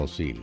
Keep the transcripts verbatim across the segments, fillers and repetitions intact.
تفاصيل.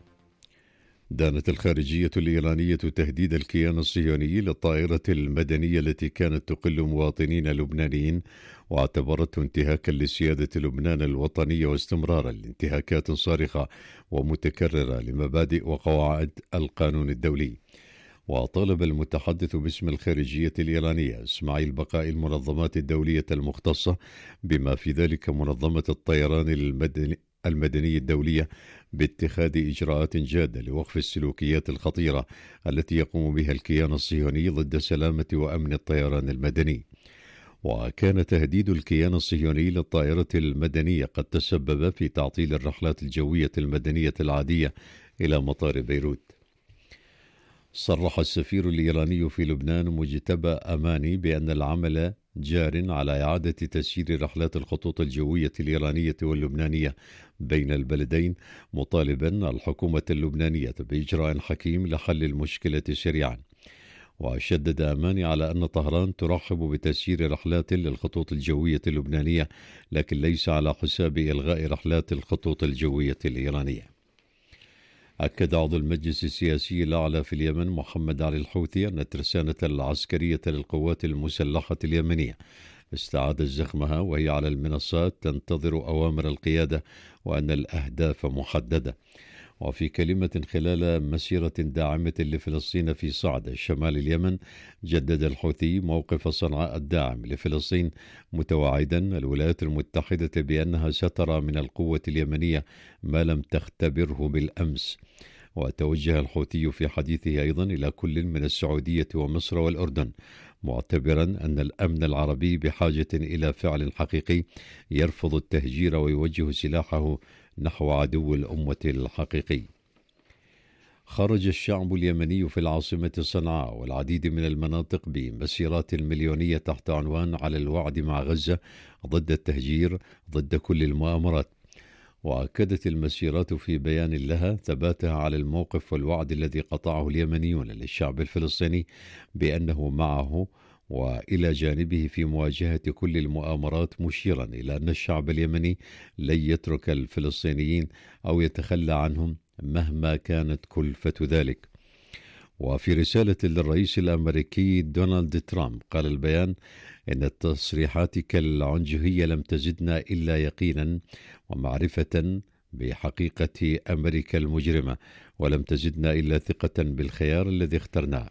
دانت الخارجية الإيرانية تهديد الكيان الصهيوني للطائرة المدنية التي كانت تقل مواطنين لبنانيين، واعتبرته انتهاكا لسيادة لبنان الوطنية واستمرارا لانتهاكات صارخة ومتكررة لمبادئ وقواعد القانون الدولي. وطالب المتحدث باسم الخارجية الإيرانية إسماعيل بقاء المنظمات الدولية المختصة بما في ذلك منظمة الطيران المدني المدني الدولية باتخاذ إجراءات جادة لوقف السلوكيات الخطيرة التي يقوم بها الكيان الصهيوني ضد سلامة وأمن الطيران المدني. وكان تهديد الكيان الصهيوني للطائرة المدنية قد تسبب في تعطيل الرحلات الجوية المدنية العادية إلى مطار بيروت. صرح السفير الإيراني في لبنان مجتبى أماني بأن العمل جار على إعادة تسيير رحلات الخطوط الجوية الإيرانية واللبنانية بين البلدين، مطالبا الحكومة اللبنانية بإجراء حكيم لحل المشكلة سريعا. وشدد أماني على أن طهران ترحب بتسيير رحلات للخطوط الجوية اللبنانية، لكن ليس على حساب إلغاء رحلات الخطوط الجوية الإيرانية. أكد عضو المجلس السياسي الأعلى في اليمن محمد علي الحوثي أن الترسانة العسكرية للقوات المسلحة اليمنية استعادت زخمها وهي على المنصات تنتظر أوامر القيادة، وأن الأهداف محددة. وفي كلمة خلال مسيرة داعمة لفلسطين في صعدة شمال اليمن، جدد الحوثي موقف صنعاء الداعم لفلسطين، متوعدا الولايات المتحدة بأنها سترى من القوة اليمنية ما لم تختبره بالأمس. وتوجه الحوثي في حديثه أيضا إلى كل من السعودية ومصر والأردن، معتبرا أن الأمن العربي بحاجة إلى فعل حقيقي يرفض التهجير ويوجه سلاحه نحو عدو الأمة الحقيقي. خرج الشعب اليمني في العاصمة صنعاء والعديد من المناطق بمسيرات مليونية تحت عنوان على الوعد مع غزة، ضد التهجير، ضد كل المؤامرات. وأكدت المسيرات في بيان لها ثباتها على الموقف والوعد الذي قطعه اليمنيون للشعب الفلسطيني بأنه معه وإلى جانبه في مواجهة كل المؤامرات، مشيرا إلى أن الشعب اليمني لن يترك الفلسطينيين أو يتخلى عنهم مهما كانت كلفة ذلك. وفي رسالة للرئيس الأمريكي دونالد ترامب قال البيان إن التصريحات كالعنجهية لم تزدنا إلا يقينا ومعرفة بحقيقة أمريكا المجرمة، ولم تزدنا إلا ثقة بالخيار الذي اخترناه.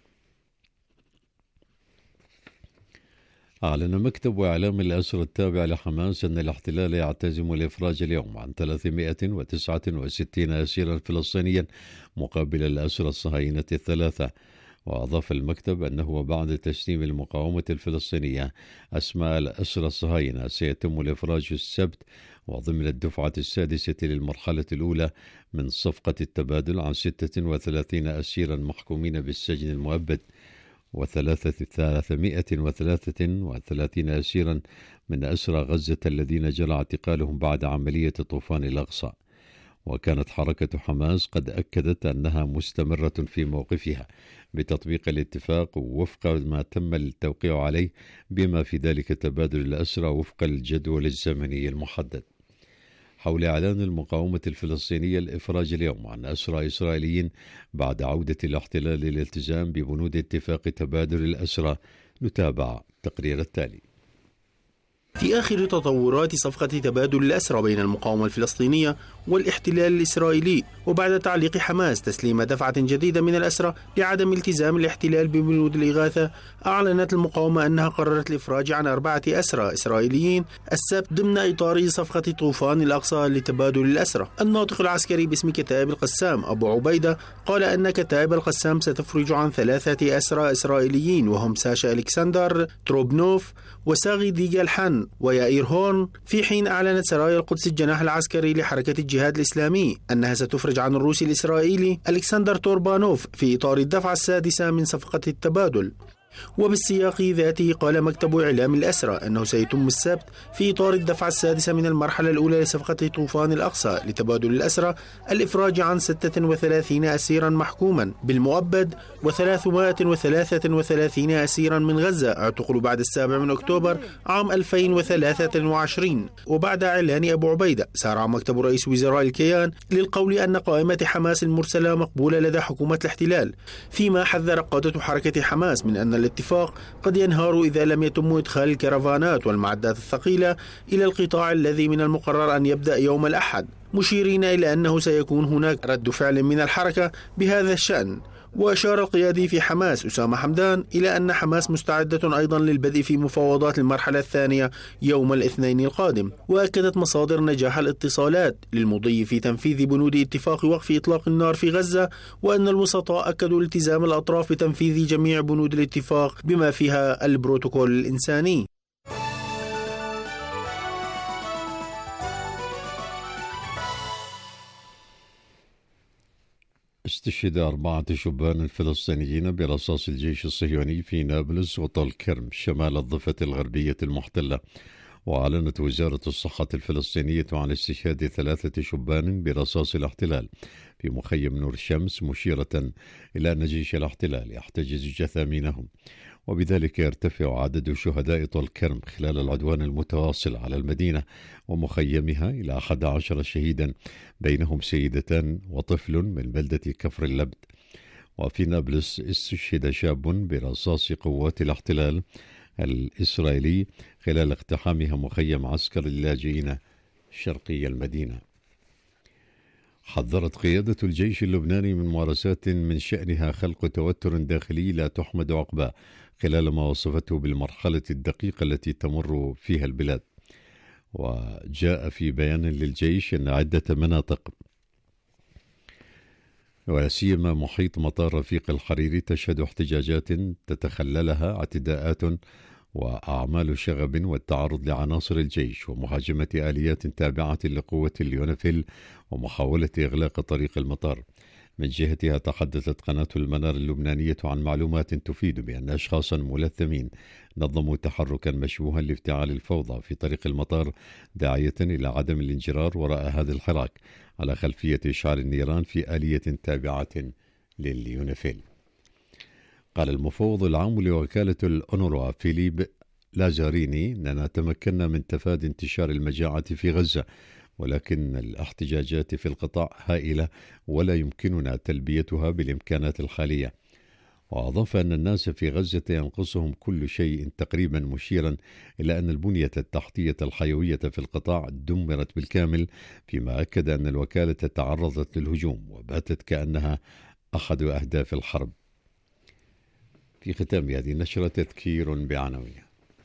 أعلن مكتب إعلام الأسرى التابع لحماس أن الاحتلال يعتزم الإفراج اليوم عن ثلاثمائة وتسعة وستين أسيرا فلسطينيا مقابل الأسرى الصهاينة الثلاثة. وأضاف المكتب أنه بعد تسليم المقاومة الفلسطينية أسماء الأسرى الصهاينة سيتم الإفراج السبت، وضمن الدفعة السادسة للمرحلة الأولى من صفقة التبادل عن ستة وثلاثين أسيرا محكومين بالسجن المؤبد، وثلاثمائة وثلاثة وثلاثين أسيرا من أسرى غزة الذين جرى اعتقالهم بعد عملية طوفان الأقصى. وكانت حركة حماس قد أكدت أنها مستمرة في موقفها بتطبيق الاتفاق وفق ما تم التوقيع عليه، بما في ذلك تبادل الأسرى وفق الجدول الزمني المحدد. حول إعلان المقاومة الفلسطينية الإفراج اليوم عن أسرى إسرائيليين بعد عودة الاحتلال للالتزام ببنود اتفاق تبادل الأسرى، نتابع التقرير التالي. في آخر تطورات صفقة تبادل الأسرى بين المقاومة الفلسطينية والاحتلال الإسرائيلي، وبعد تعليق حماس تسليم دفعة جديدة من الأسرى لعدم التزام الاحتلال ببنود الإغاثة، أعلنت المقاومة أنها قررت الإفراج عن أربعة أسرى إسرائيليين السبت ضمن إطار صفقة طوفان الأقصى لتبادل الأسرى. الناطق العسكري باسم كتائب القسام أبو عبيدة قال أن كتائب القسام ستفرج عن ثلاثة أسرى إسرائيليين، وهم ساشا ألكسندر تروبنوف وساغي ديجالحان ويائير هورن، في حين أعلنت سرايا القدس الجناح العسكري لحركة الجهاد الإسلامي أنها ستفرج عن الروسي الإسرائيلي ألكسندر توربانوف في إطار الدفعة السادسة من صفقة التبادل. وبالسياق ذاته قال مكتب إعلام الأسرى أنه سيتم السبت في إطار الدفعة السادسة من المرحلة الأولى لصفقة طوفان الأقصى لتبادل الأسرى الإفراج عن ستة وثلاثين أسيرا محكوما بالمؤبد وثلاثمائة وثلاثة وثلاثين أسيرا من غزة اعتقلوا بعد السابع من أكتوبر عام ألفين وثلاثة وعشرين. وبعد إعلان أبو عبيدة سارع مكتب رئيس وزراء الكيان للقول أن قائمة حماس المرسلة مقبولة لدى حكومة الاحتلال، فيما حذر قادة حركة حماس من أن الاتفاق قد ينهار إذا لم يتم إدخال الكرفانات والمعدات الثقيلة إلى القطاع الذي من المقرر أن يبدأ يوم الأحد، مشيرين إلى أنه سيكون هناك رد فعل من الحركة بهذا الشأن. وأشار القيادي في حماس أسامة حمدان إلى أن حماس مستعدة أيضا للبدء في مفاوضات المرحلة الثانية يوم الاثنين القادم. وأكدت مصادر نجاح الاتصالات للمضي في تنفيذ بنود اتفاق وقف إطلاق النار في غزة، وأن الوسطاء أكدوا التزام الأطراف بتنفيذ جميع بنود الاتفاق بما فيها البروتوكول الإنساني. استشهد أربعة شبان فلسطينيين برصاص الجيش الصهيوني في نابلس وطول كرم شمال الضفة الغربية المحتلة. وأعلنت وزارة الصحة الفلسطينية عن استشهاد ثلاثة شبان برصاص الاحتلال في مخيم نور الشمس، مشيرة إلى أن جيش الاحتلال يحتجز جثامينهم، وبذلك يرتفع عدد شهداء طول كرم خلال العدوان المتواصل على المدينة ومخيمها إلى أحد عشر شهيدا، بينهم سيدتان وطفل من بلدة كفر اللبد. وفي نابلس استشهد شاب برصاص قوات الاحتلال الإسرائيلي خلال اقتحامها مخيم عسكر اللاجئين شرقي المدينة. حذرت قيادة الجيش اللبناني من ممارسات من شأنها خلق توتر داخلي لا تحمد عقباه خلال ما وصفته بالمرحلة الدقيقة التي تمر فيها البلاد. وجاء في بيان للجيش أن عدة مناطق وسيما محيط مطار رفيق الحريري تشهد احتجاجات تتخللها اعتداءات وأعمال شغب والتعرض لعناصر الجيش ومهاجمة آليات تابعة لقوة اليونفيل ومحاولة إغلاق طريق المطار. من جهتها تحدثت قناة المنار اللبنانية عن معلومات تفيد بأن أشخاصا ملثمين نظموا تحركا مشبوها لافتعال الفوضى في طريق المطار، داعية إلى عدم الانجرار وراء هذا الحراك على خلفية إشعال النيران في آلية تابعة لليونفيل. قال المفوض العام لوكالة الأونروا فيليب لازاريني أننا تمكنا من تفادي انتشار المجاعة في غزة، ولكن الاحتجاجات في القطاع هائلة ولا يمكننا تلبيتها بالإمكانات الحالية. وأضاف أن الناس في غزة ينقصهم كل شيء تقريبا، مشيرا إلى أن البنية التحتية الحيوية في القطاع دمرت بالكامل، فيما أكد أن الوكالة تعرضت للهجوم وباتت كأنها أحد أهداف الحرب. في ختام هذه النشرة تذكير بعناوينها.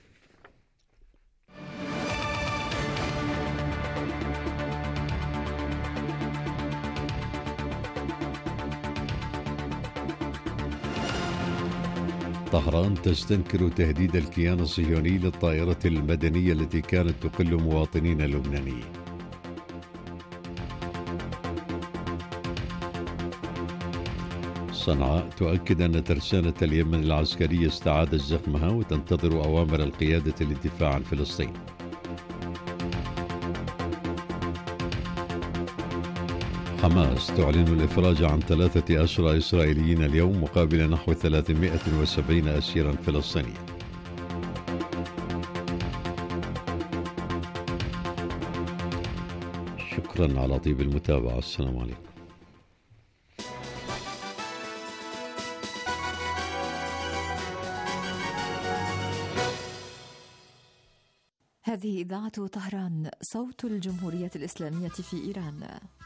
طهران تستنكر تهديد الكيان الصهيوني للطائرة المدنية التي كانت تقل مواطنين لبنانيين. صنعاء تؤكد أن ترسانة اليمن العسكرية استعادت زخمها وتنتظر أوامر القيادة للدفاع عن فلسطين. حماس تعلن الإفراج عن ثلاثة أسرى إسرائيليين اليوم مقابل نحو ثلاثمائة وسبعين أسيرا فلسطينيا. شكرا على طيب المتابعة. السلام عليكم. هذه إذاعة طهران، صوت الجمهورية الإسلامية في إيران.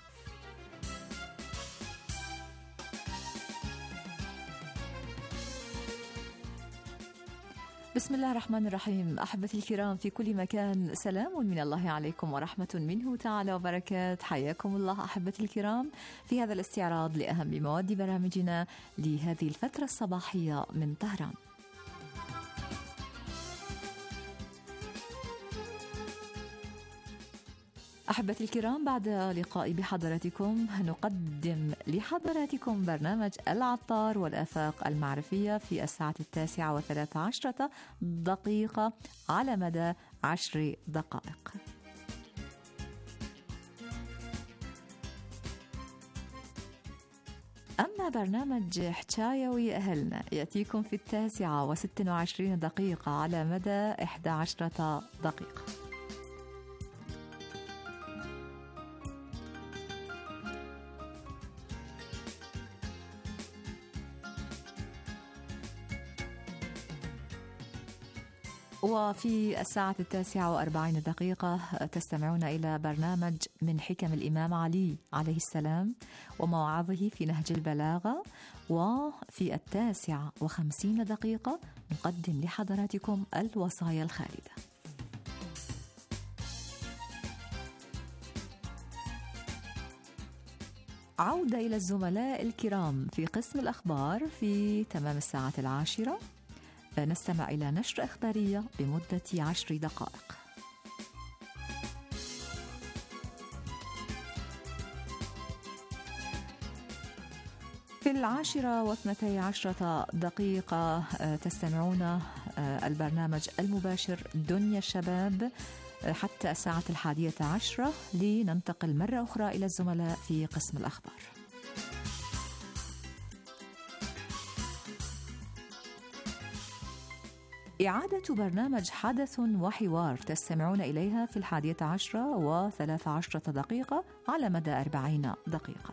بسم الله الرحمن الرحيم. أحبتي الكرام في كل مكان، سلام من الله عليكم ورحمة منه تعالى وبركات. حياكم الله أحبتي الكرام في هذا الاستعراض لأهم مواد برامجنا لهذه الفترة الصباحية من طهران. أحبتي الكرام، بعد لقائي بحضراتكم نقدم لحضراتكم برنامج العطار والآفاق المعرفية في الساعة التاسعة وثلاث عشرة دقيقة على مدى عشر دقائق. أما برنامج حكاية ويا أهلنا يأتيكم في التاسعة وست وعشرين دقيقة على مدى إحدى عشرة دقيقة. وفي الساعة التاسعة وأربعين دقيقة تستمعون إلى برنامج من حكم الإمام علي عليه السلام ومواعظه في نهج البلاغة. وفي التاسعة وخمسين دقيقة نقدم لحضراتكم الوصايا الخالدة. عودة إلى الزملاء الكرام في قسم الأخبار في تمام الساعة العاشرة. نستمع إلى نشرة إخبارية بمدة عشر دقائق. في العاشرة واثنتي عشرة دقيقة تستمعون البرنامج المباشر دنيا الشباب حتى الساعة الحادية عشرة، لننتقل مرة أخرى إلى الزملاء في قسم الأخبار. إعادة برنامج حدث وحوار تستمعون إليها في الحادية عشرة وثلاث عشرة دقيقة على مدى أربعين دقيقة.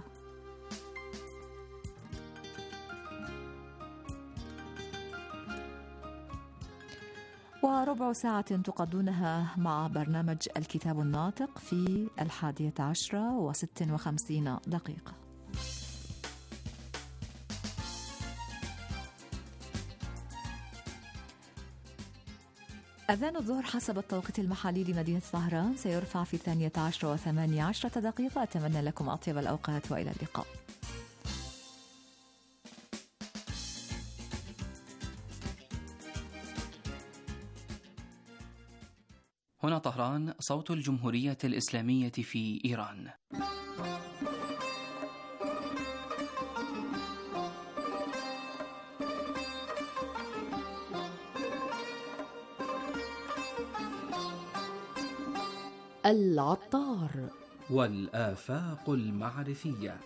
وربع ساعة تقضونها مع برنامج الكتاب الناطق في الحادية عشرة وست وخمسين دقيقة. أذان الظهر حسب التوقيت المحلي لمدينة طهران سيرفع في الثانية عشرة وثمانية عشرة دقيقة. أتمنى لكم أطيب الأوقات وإلى اللقاء. هنا طهران، صوت الجمهورية الإسلامية في إيران. العطار والآفاق المعرفية.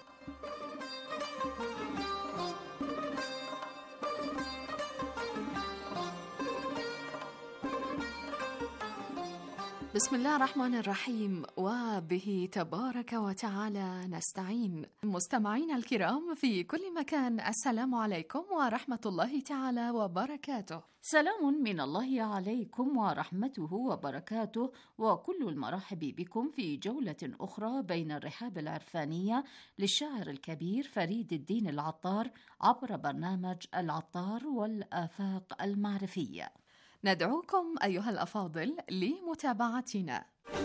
بسم الله الرحمن الرحيم، وبه تبارك وتعالى نستعين. مستمعين الكرام في كل مكان، السلام عليكم ورحمة الله تعالى وبركاته. سلام من الله عليكم ورحمته وبركاته، وكل المرحب بكم في جولة أخرى بين الرحاب العرفانية للشاعر الكبير فريد الدين العطار عبر برنامج العطار والآفاق المعرفية. ندعوكم أيها الأفاضل لمتابعتنا.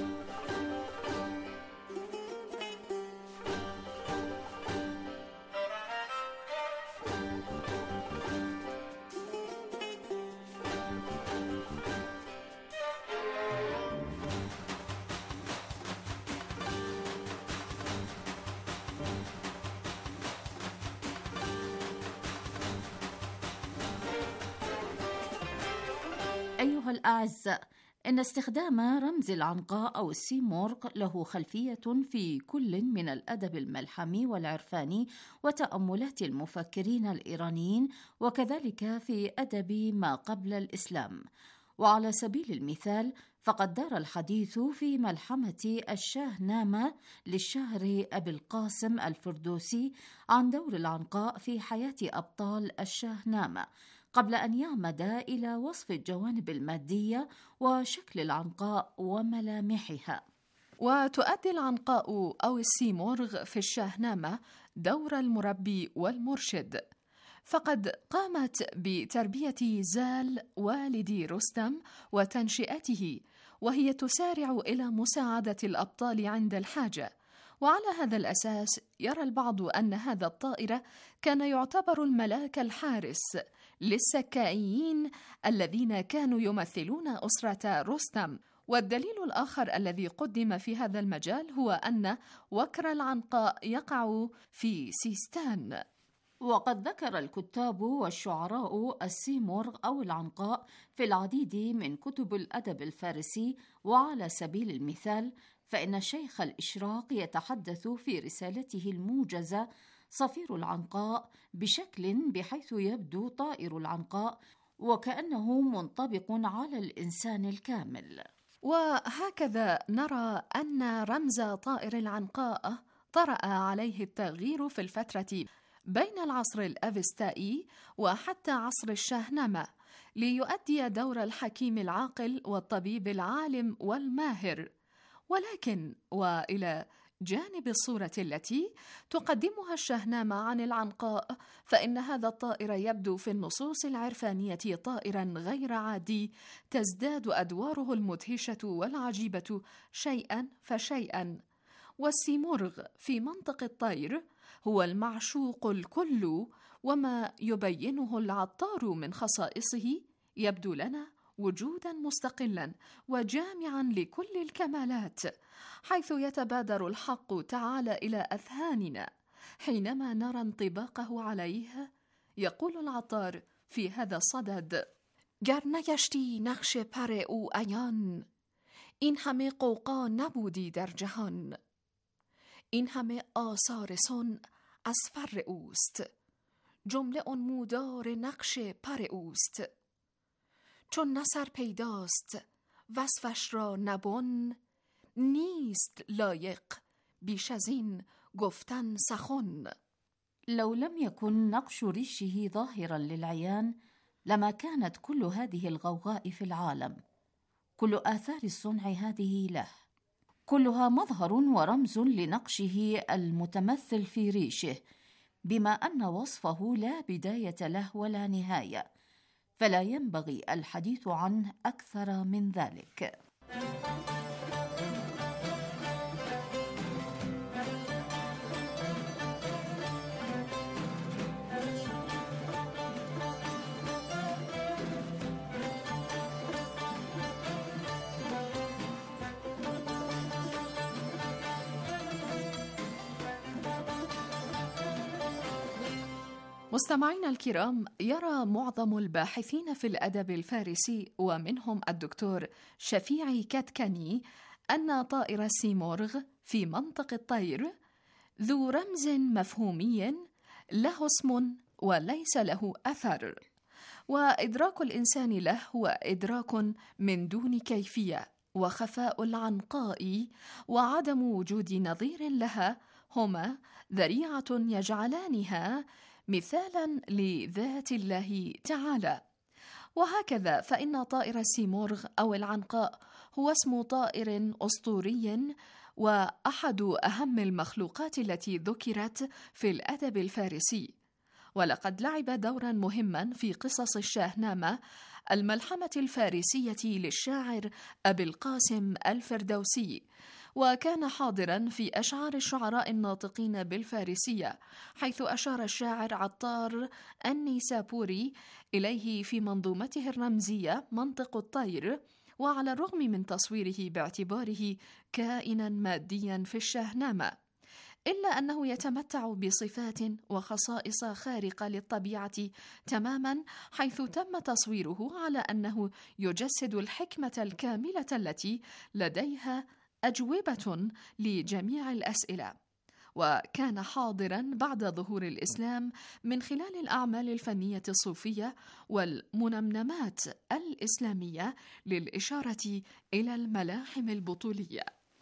أيها الأعزاء، إن استخدام رمز العنقاء أو السيمورغ له خلفية في كل من الأدب الملحمي والعرفاني وتأملات المفكرين الإيرانيين، وكذلك في أدب ما قبل الإسلام. وعلى سبيل المثال فقد دار الحديث في ملحمة الشاهنامة للشاعر أبي القاسم الفردوسي عن دور العنقاء في حياة أبطال الشاهنامة، قبل أن يعمد إلى وصف الجوانب المادية وشكل العنقاء وملامحها. وتؤدي العنقاء أو السيمورغ في الشاهنامة دور المربي والمرشد، فقد قامت بتربية زال والد رستم وتنشئته، وهي تسارع إلى مساعدة الأبطال عند الحاجة. وعلى هذا الأساس يرى البعض أن هذا الطائر كان يعتبر الملاك الحارس للسكائيين الذين كانوا يمثلون أسرة رستم، والدليل الآخر الذي قدم في هذا المجال هو أن وكر العنقاء يقع في سيستان. وقد ذكر الكتاب والشعراء السيمورغ أو العنقاء في العديد من كتب الأدب الفارسي. وعلى سبيل المثال فإن الشيخ الإشراق يتحدث في رسالته الموجزة صفير العنقاء بشكل بحيث يبدو طائر العنقاء وكأنه منطبق على الإنسان الكامل. وهكذا نرى أن رمز طائر العنقاء طرأ عليه التغيير في الفترة بين العصر الأفستائي وحتى عصر الشاهنامة، ليؤدي دور الحكيم العاقل والطبيب العالم والماهر. ولكن وإلى جانب الصورة التي تقدمها الشاهنامة عن العنقاء، فإن هذا الطائر يبدو في النصوص العرفانية طائرا غير عادي، تزداد أدواره المدهشة والعجيبة شيئا فشيئا. والسيمورغ في منطق الطير هو المعشوق الكل، وما يبينه العطار من خصائصه يبدو لنا وجودا مستقلا وجامعا لكل الكمالات، حيث يتبادر الحق تعالى إلى أذهاننا حينما نرى انطباقه عليه. يقول العطار في هذا الصدد: گر نگشتی نقش پر او عیان، این همه قوقا نبودی در جهان. این همه آثار صنع از فر اوست، جمله انمودار نقش پر اوست. چون نصر پیداست وصفش را نبون، نیست لایق بیش از این گفتن سخن. لو لم يكن نقش ريشه ظاهرا للعيان لما كانت كل هذه الغوغاء في العالم. كل آثار الصنع هذه له، كلها مظهر ورمز لنقشه المتمثل في ريشه، بما أن وصفه لا بداية له ولا نهاية، فلا ينبغي الحديث عنه أكثر من ذلك. مستمعينا الكرام، يرى معظم الباحثين في الأدب الفارسي ومنهم الدكتور شفيعي كتكني أن طائر السيمورغ في منطق الطير ذو رمز مفهومي له اسم وليس له أثر، وإدراك الإنسان له هو إدراك من دون كيفية، وخفاء العنقاء وعدم وجود نظير لها هما ذريعة يجعلانها مثالا لذات الله تعالى. وهكذا فإن طائر السيمورغ أو العنقاء هو اسم طائر أسطوري وأحد أهم المخلوقات التي ذكرت في الأدب الفارسي، ولقد لعب دورا مهما في قصص الشاهنامة، الملحمة الفارسية للشاعر أبي القاسم الفردوسي، وكان حاضرا في أشعار الشعراء الناطقين بالفارسية، حيث أشار الشاعر عطار النيسابوري إليه في منظومته الرمزية منطق الطير، وعلى الرغم من تصويره باعتباره كائنا ماديا في الشاهنامة، إلا أنه يتمتع بصفات وخصائص خارقة للطبيعة تماما، حيث تم تصويره على أنه يجسد الحكمة الكاملة التي لديها أجوبة لجميع الأسئلة. وكان حاضرا بعد ظهور الإسلام من خلال الأعمال الفنية الصوفية والمنمنمات الإسلامية للإشارة إلى الملاحم البطولية.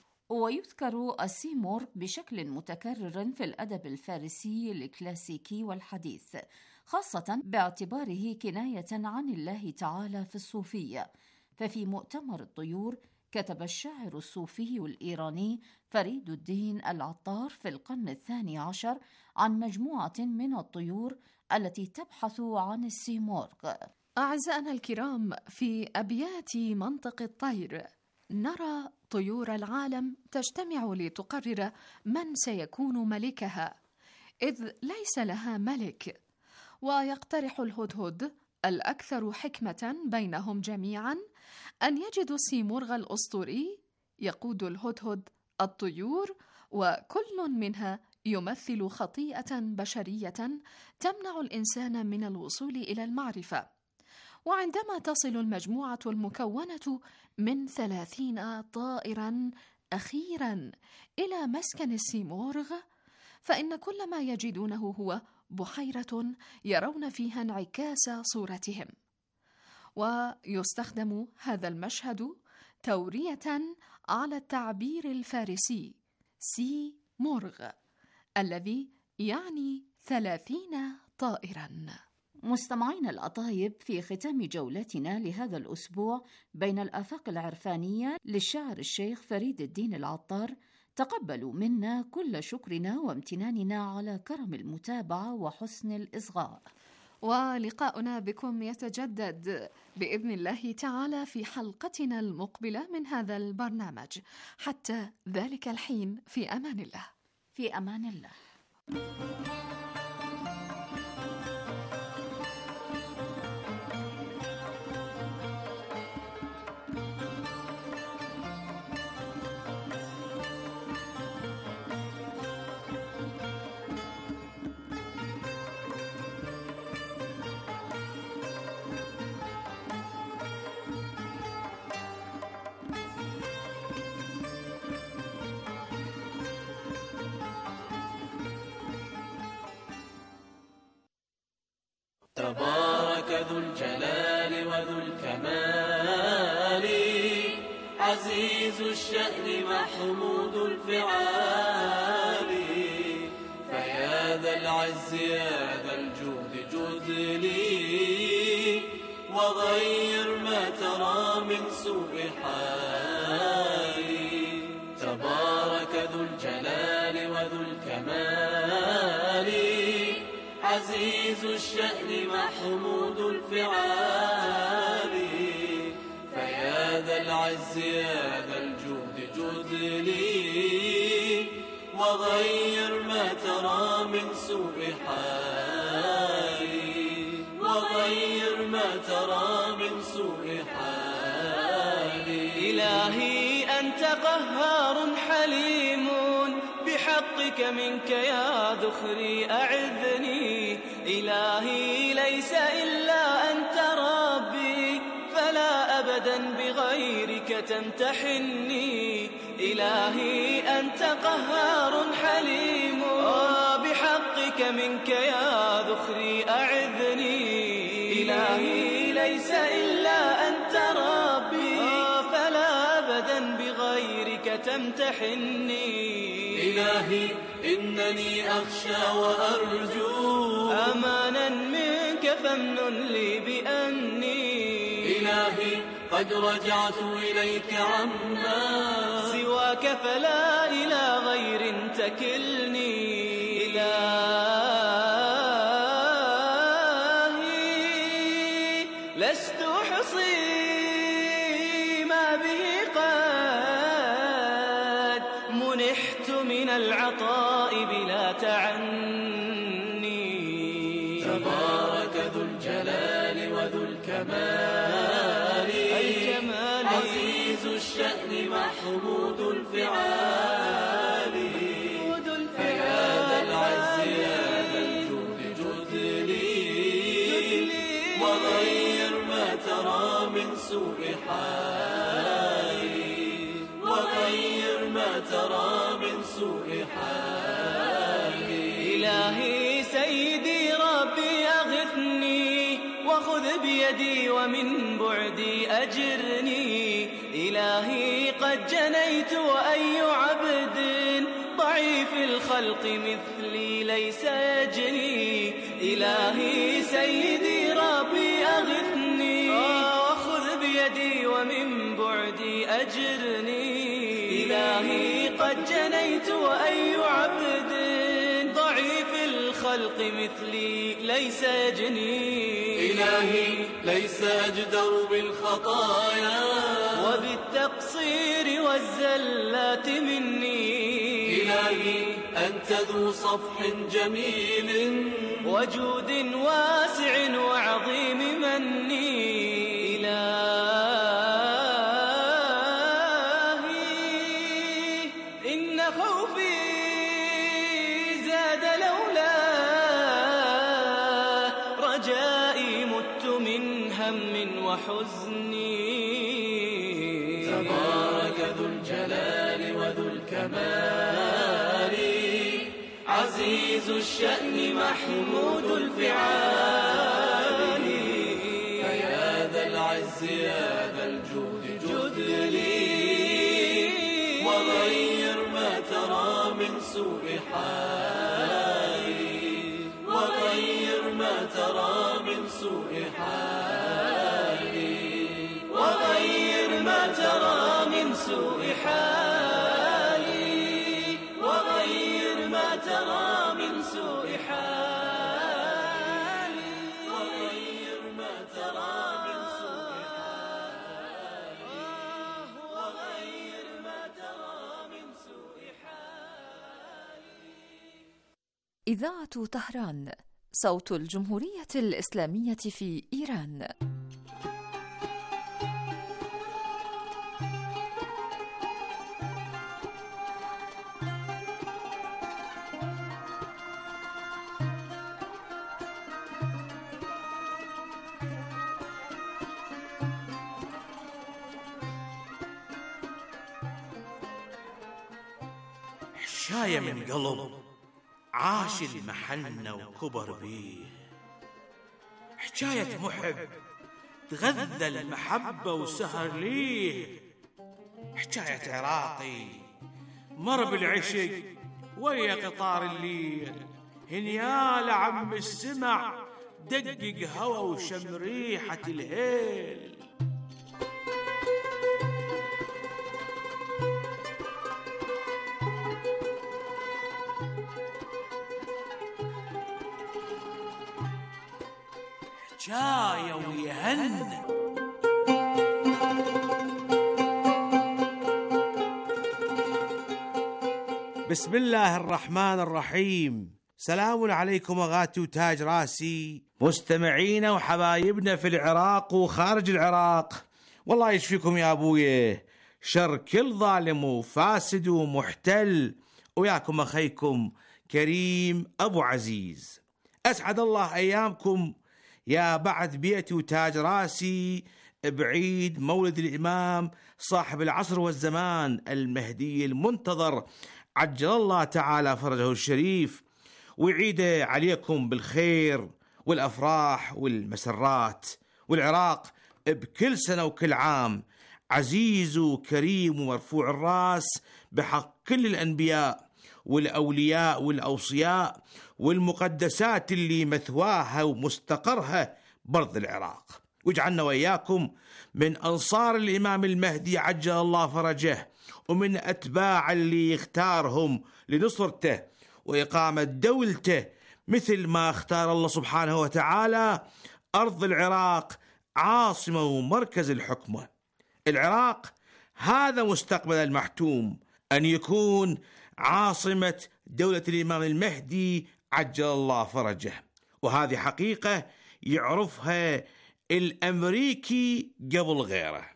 ويذكر السيمورغ بشكل متكرر في الأدب الفارسي الكلاسيكي والحديث، خاصة باعتباره كناية عن الله تعالى في الصوفية. ففي مؤتمر الطيور كتب الشاعر الصوفي الإيراني فريد الدين العطار في القرن الثاني عشر عن مجموعة من الطيور التي تبحث عن السيمورغ. أعزائنا الكرام، في أبيات منطق الطير نرى طيور العالم تجتمع لتقرر من سيكون ملكها، إذ ليس لها ملك، ويقترح الهدهد الأكثر حكمة بينهم جميعا أن يجدوا السيمورغ الأسطوري يقود الهدهد الطيور، وكل منها يمثل خطيئة بشرية تمنع الإنسان من الوصول إلى المعرفة. وعندما تصل المجموعة المكونة من ثلاثين طائراً أخيراً إلى مسكن السيمورغ، فإن كل ما يجدونه هو بحيرة يرون فيها انعكاس صورتهم. ويستخدم هذا المشهد تورية على التعبير الفارسي سي مورغ الذي يعني ثلاثين طائراً. مستمعين الأطايب، في ختام جولتنا لهذا الأسبوع بين الآفاق العرفانية للشاعر الشيخ فريد الدين العطار، تقبلوا منا كل شكرنا وامتناننا على كرم المتابعة وحسن الإصغاء. ولقاؤنا بكم يتجدد بإذن الله تعالى في حلقتنا المقبلة من هذا البرنامج. حتى ذلك الحين، في أمان الله. في أمان الله. تبارك ذو الجلال وذو الكمال، عزيز الشأن محمود الفعال. فيا ذا العز يا ذا الجود جد لي، وغير ما ترى من سوء حالي. تبارك ذو الجلال وذو الكمال، عزيز الشأن محمود الفعال. فيا ذا العز يا ذا الجود جد لي، وغير ما ترى من سوء حالي. وغير ما ترى من سوء حالي. إلهي أنت قهار حليم، بحقك منك يا ذخري أعذني. إلهي ليس إلا أنت ربي، فلا أبدا بغيرك تمتحني. إلهي أنت قهار حليم، بحقك منك يا ذخري أعذني. إلهي ليس إلا أنت ربي، فلا أبدا بغيرك تمتحني. إلهي إنني أخشى وأرجو أمانا منك، فامنن لي بأني. إلهي قد رجعت إليك عما سواك، فلا إلى غير تكلني. إلهي لست أحصي ما به قد منحت من العطاء بلا تعني. تبارك ذو الجلال وذو الكمال، الكمال عزيز الشأن محمود الفعال. فيا ذا العز يا ذا الجود جد لي، وغير ما ترى من سوء حالي. وغير ما ترى من سوء حالي. إلهي سيدي ربي أغثني، وخذ بيدي ومن بعدي أجرني. إلهي قد جنيت وأي عبد ضعيف الخلق مثلي ليس يجني. إلهي سيدي ربي أغثني، وخذ بيدي ومن بعدي أجرني. إلهي قد جنيت وأي عبد ضعيف الخلق مثلي ليس يجني. إلهي ليس أجدر بالخطايا وبالتقصير والزلات مني. إلهي أنت ذو صفح جميل وجود واسع وعظيم مني. إلهي هم وحزن. تبارك ذو الجلال وذو الكمال، عزيز الشأن محمود الفعال. فيا ذا العز يا ذا الجود جد لي، وغير ما ترى من سوء حالي، وغير ما ترى من سوء حالي، وغير ما ترى من سوء حالي، وغير ما ترى من سوء حالي، وغير ما ترى من سوء حالي، وغير ما ترى من سوء حالي. إذاعة طهران، صوت الجمهورية الإسلامية في إيران. حشاية من قلب عاش المحنة وكبر بيه، حكاية محب تغذى المحبة وسهر ليه، حكاية عراقي مر بالعشق ويا قطار الليل، هنيال عم السمع دقق هوا وشم ريحة الهيل. حكاية ويهنى. بسم الله الرحمن الرحيم. سلام عليكم أغاتي وتاج راسي، مستمعينا وحبايبنا في العراق وخارج العراق. والله يشفيكم يا أبويا شر كل ظالم وفاسد ومحتل، وياكم أخيكم كريم أبو عزيز. أسعد الله أيامكم يا بعد بيتي وتاج راسي بعيد مولد الإمام صاحب العصر والزمان المهدي المنتظر عجل الله تعالى فرجه الشريف، ويعيد عليكم بالخير والأفراح والمسرات. والعراق بكل سنة وكل عام عزيز وكريم ومرفوع الراس بحق كل الأنبياء والأولياء والأوصياء والمقدسات اللي مثواها ومستقرها برض العراق. واجعلنا وإياكم من أنصار الإمام المهدي عجل الله فرجه، ومن أتباع اللي يختارهم لنصرته وإقامة دولته، مثل ما اختار الله سبحانه وتعالى أرض العراق عاصمة ومركز الحكمة. العراق هذا مستقبل المحتوم أن يكون عاصمة دولة الإمام المهدي عجل الله فرجه، وهذه حقيقة يعرفها الأمريكي قبل غيره.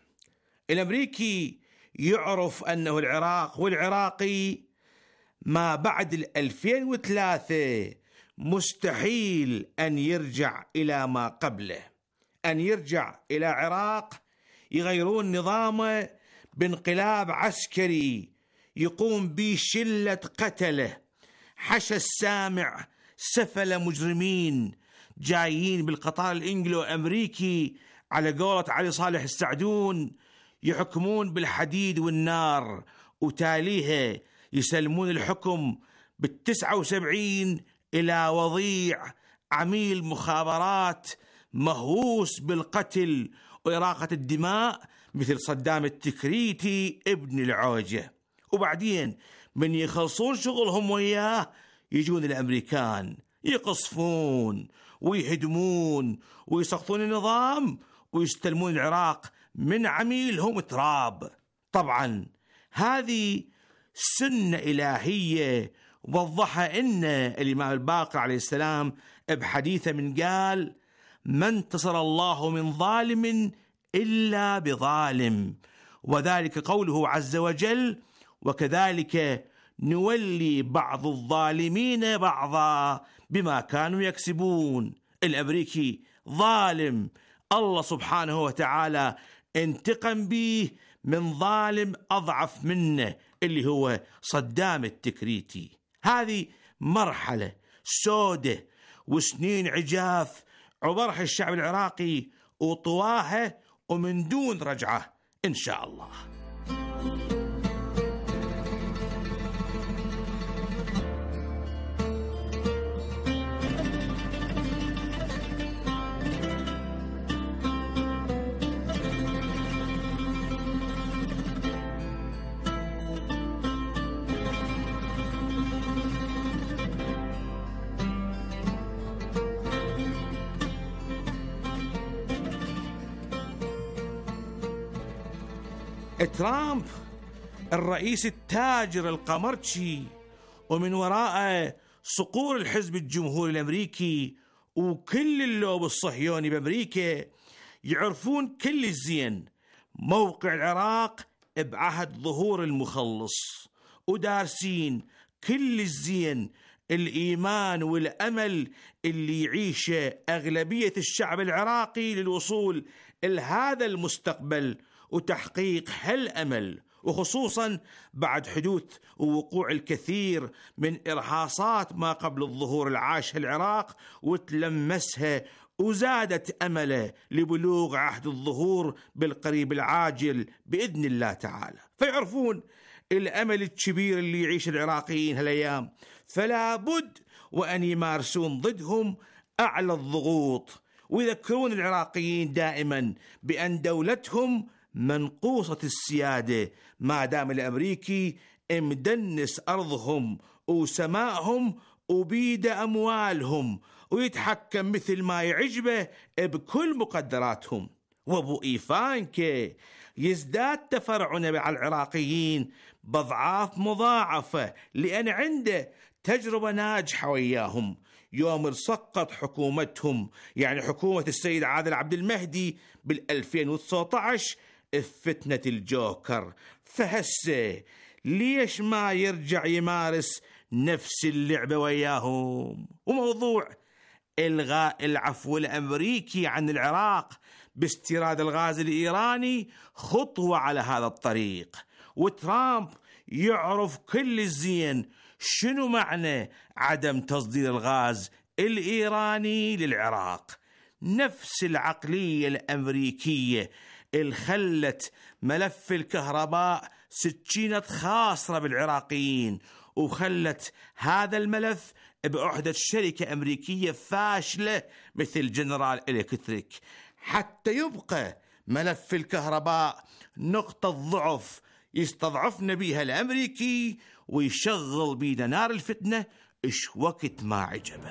الأمريكي يعرف أنه العراق والعراقي ما بعد الألفين وثلاثة مستحيل أن يرجع إلى ما قبله، أن يرجع إلى عراق يغيرون نظامه بانقلاب عسكري يقوم به شلة قتله، حشى السامع سفل مجرمين جايين بالقطار الإنجلو أمريكي على قولة علي صالح السعدون، يحكمون بالحديد والنار وتاليها يسلمون الحكم بالتسعة وسبعين إلى وضيع عميل مخابرات مهووس بالقتل وإراقة الدماء مثل صدام التكريتي ابن العوجة. وبعدين من يخلصون شغلهم وياه يجون الأمريكان يقصفون ويهدمون ويسقطون النظام ويستلمون العراق من عميلهم تراب. طبعا هذه سنة إلهية وضحها إن الإمام الباقر عليه السلام بحديثه من قال: ما انتصر الله من ظالم إلا بظالم، وذلك قوله عز وجل: وكذلك نولي بعض الظالمين بعضا بما كانوا يكسبون. الأمريكي ظالم الله سبحانه وتعالى انتقم به من ظالم أضعف منه اللي هو صدام التكريتي. هذه مرحلة سودة وسنين عجاف عبرها الشعب العراقي وطواها ومن دون رجعة إن شاء الله. ترامب الرئيس التاجر القمرتشي ومن وراءه صقور الحزب الجمهوري الأمريكي وكل اللوب الصهيوني بأمريكا يعرفون كل الزين موقع العراق بعهد ظهور المخلص، ودارسين كل الزين الإيمان والأمل اللي يعيشه أغلبية الشعب العراقي للوصول إلى هذا المستقبل وتحقيق هالأمل، وخصوصا بعد حدوث ووقوع الكثير من إرهاصات ما قبل الظهور العاشها العراق وتلمسها وزادت أمله لبلوغ عهد الظهور بالقريب العاجل بإذن الله تعالى. فيعرفون الأمل الكبير اللي يعيش العراقيين هالأيام، فلا بد وأن يمارسون ضدهم أعلى الضغوط، ويذكرون العراقيين دائما بأن دولتهم منقوصة السيادة ما دام الأمريكي مدنس أرضهم وسمائهم وبيد أموالهم ويتحكم مثل ما يعجبه بكل مقدراتهم. وابو إيفانكا يزداد تفرعنه على العراقيين بضعاف مضاعفة لأن عنده تجربة ناجحة وياهم يوم سقط حكومتهم، يعني حكومة السيد عادل عبد المهدي بالألفين وتسعة عشر فتنة الجوكر. فهسه ليش ما يرجع يمارس نفس اللعبة وياهم؟ وموضوع إلغاء العفو الأمريكي عن العراق باستيراد الغاز الإيراني خطوة على هذا الطريق، وترامب يعرف كل الزين شنو معنى عدم تصدير الغاز الإيراني للعراق. نفس العقلية الأمريكية اللي خلت ملف الكهرباء سكينة خاصرة بالعراقيين وخلت هذا الملف بعهدة شركة أمريكية فاشلة مثل جنرال إلكتريك، حتى يبقى ملف الكهرباء نقطة ضعف يستضعفنا بيها الأمريكي ويشغل بينا نار الفتنة إش وقت ما عجبه.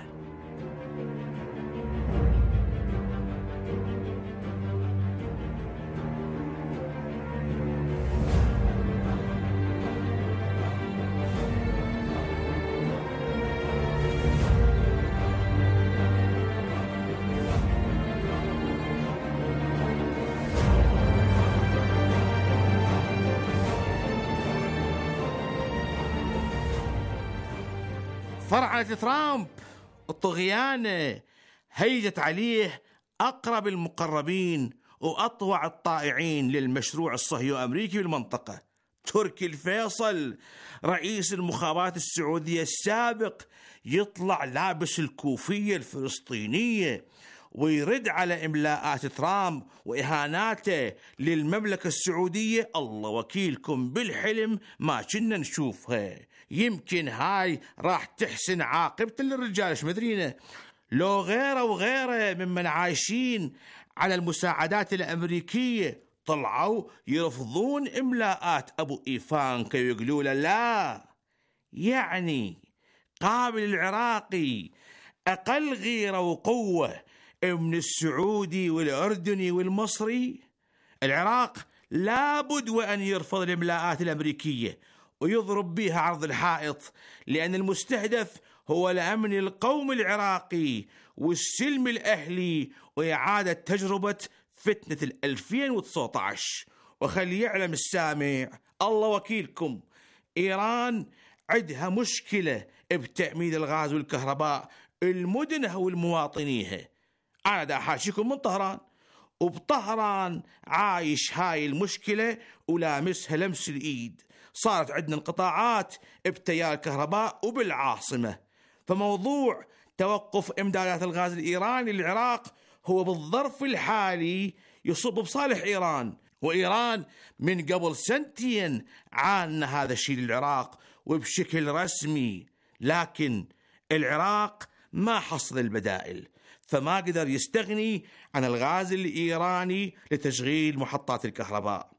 فرعنة ترامب الطغيانة هيجت عليه أقرب المقربين وأطوع الطائعين للمشروع الصهيوني الأمريكي بالمنطقة. تركي الفيصل رئيس المخابرات السعودية السابق يطلع لابس الكوفية الفلسطينية ويرد على إملاءات ترامب وإهاناته للمملكة السعودية. الله وكيلكم بالحلم ما كنا نشوفها. يمكن هاي راح تحسن عاقبة للرجال، ايش مدرينا لو غيره وغيره ممن عايشين على المساعدات الأمريكية طلعوا يرفضون إملاءات أبو إيفانكا ويقولوا له لا. يعني قابل العراقي أقل غيرة وقوة من السعودي والأردني والمصري. العراق لابد وأن يرفض الإملاءات الأمريكية ويضرب بها عرض الحائط، لأن المستهدف هو الأمن القومي العراقي والسلم الأهلي وإعادة تجربة فتنة الألفين وتسعة عشر. وخلي يعلم السامع الله وكيلكم إيران عندها مشكلة بتأمين الغاز والكهرباء المدنها والمواطنيها. أنا دا حاشيكم من طهران وبطهران عايش هاي المشكلة ولامسها لمس الإيد. صارت عندنا انقطاعات بتيار الكهرباء وبالعاصمة. فموضوع توقف إمدادات الغاز الإيراني للعراق هو بالظرف الحالي يصب بصالح إيران، وإيران من قبل سنتين عانى هذا الشيء للعراق وبشكل رسمي، لكن العراق ما حصل البدائل، فما قدر يستغني عن الغاز الإيراني لتشغيل محطات الكهرباء.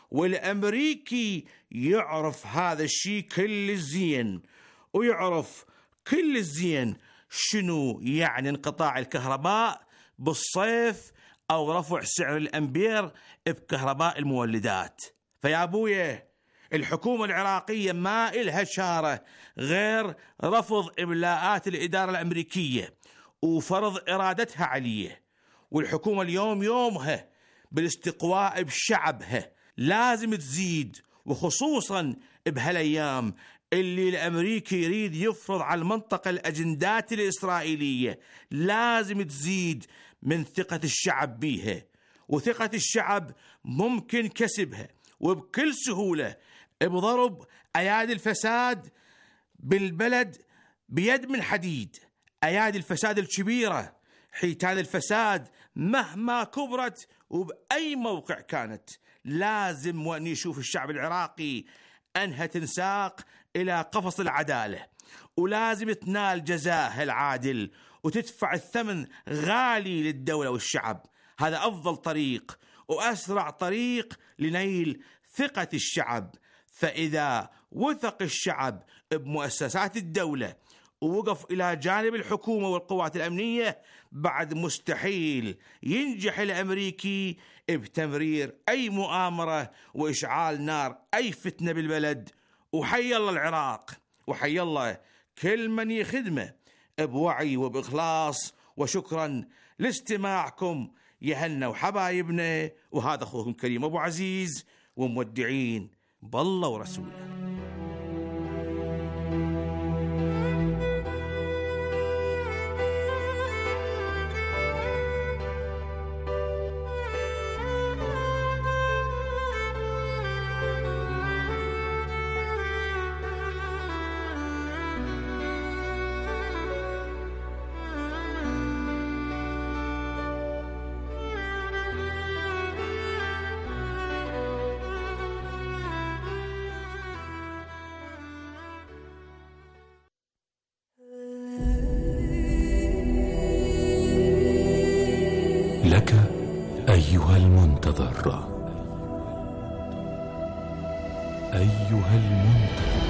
والأمريكي يعرف هذا الشيء كل الزين، ويعرف كل الزين شنو يعني انقطاع الكهرباء بالصيف أو رفع سعر الأمبير بكهرباء المولدات. فيا أبويا، الحكومة العراقية ما إلها شارة غير رفض إملاءات الإدارة الأمريكية وفرض إرادتها عليه. والحكومة اليوم يومها بالاستقواء بشعبها لازم تزيد، وخصوصا بهالأيام اللي الأمريكي يريد يفرض على المنطقة الأجندات الإسرائيلية، لازم تزيد من ثقة الشعب بيها. وثقة الشعب ممكن كسبها وبكل سهولة بضرب أيادي الفساد بالبلد بيد من حديد. أيادي الفساد الكبيرة، حيتان الفساد مهما كبرت وبأي موقع كانت، لازم وأن يشوف الشعب العراقي أنها تنساق إلى قفص العدالة، ولازم تنال جزاها العادل وتدفع الثمن غالي للدولة والشعب. هذا أفضل طريق وأسرع طريق لنيل ثقة الشعب. فإذا وثق الشعب بمؤسسات الدولة ووقف إلى جانب الحكومة والقوات الأمنية، بعد مستحيل ينجح الأمريكي بتمرير أي مؤامرة وإشعال نار أي فتنة بالبلد. وحي الله العراق، وحي الله كل من يخدمه بوعي وبإخلاص. وشكرا لاستماعكم يا هنا وحبايبنا، وهذا أخوكم كريم أبو عزيز، ومودعين بالله ورسوله. لك أيها المنتظر، أيها المنتظر،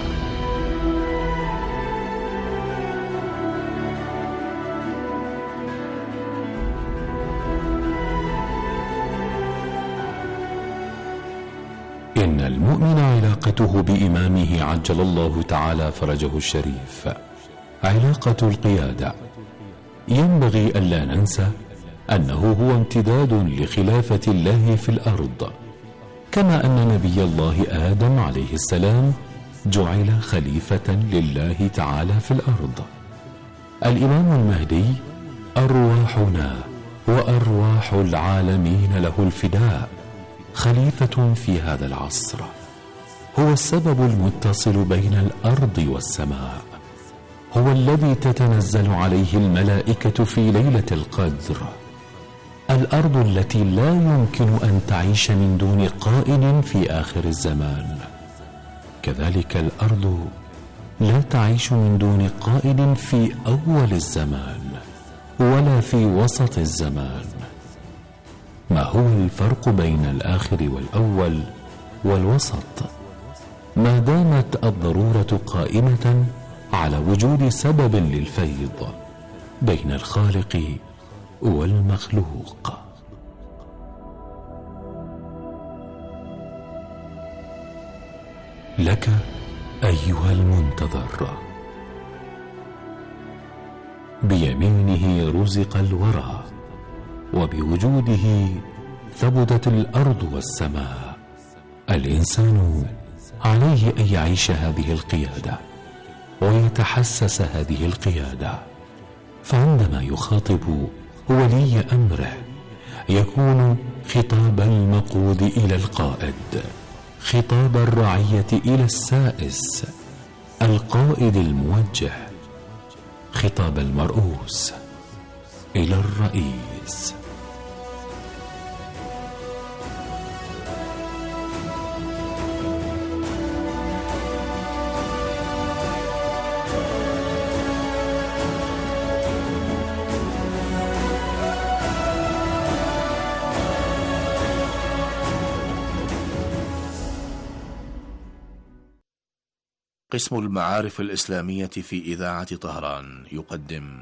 إن المؤمن علاقته بإمامه عجل الله تعالى فرجه الشريف علاقة القيادة. ينبغي ألا ننسى أنه هو امتداد لخلافة الله في الأرض، كما أن نبي الله آدم عليه السلام جعل خليفة لله تعالى في الأرض. الإمام المهدي أرواحنا وأرواح العالمين له الفداء، خليفة في هذا العصر، هو السبب المتصل بين الأرض والسماء، هو الذي تتنزل عليه الملائكة في ليلة القدر، الأرض التي لا يمكن أن تعيش من دون قائد في آخر الزمان، كذلك الأرض لا تعيش من دون قائد في أول الزمان ولا في وسط الزمان. ما هو الفرق بين الآخر والأول والوسط؟ ما دامت الضرورة قائمة على وجود سبب للفيض بين الخالق والمخلوق. لك أيها المنتظر، بيمينه رزق الورى، وبوجوده ثبتت الأرض والسماء. الإنسان عليه أن يعيش هذه القيادة ويتحسس هذه القيادة، فعندما يخاطب ولي أمره يكون خطاب المقود إلى القائد، خطاب الرعية إلى السائس، القائد الموجه، خطاب المرؤوس إلى الرئيس. قسم المعارف الإسلامية في إذاعة طهران يقدم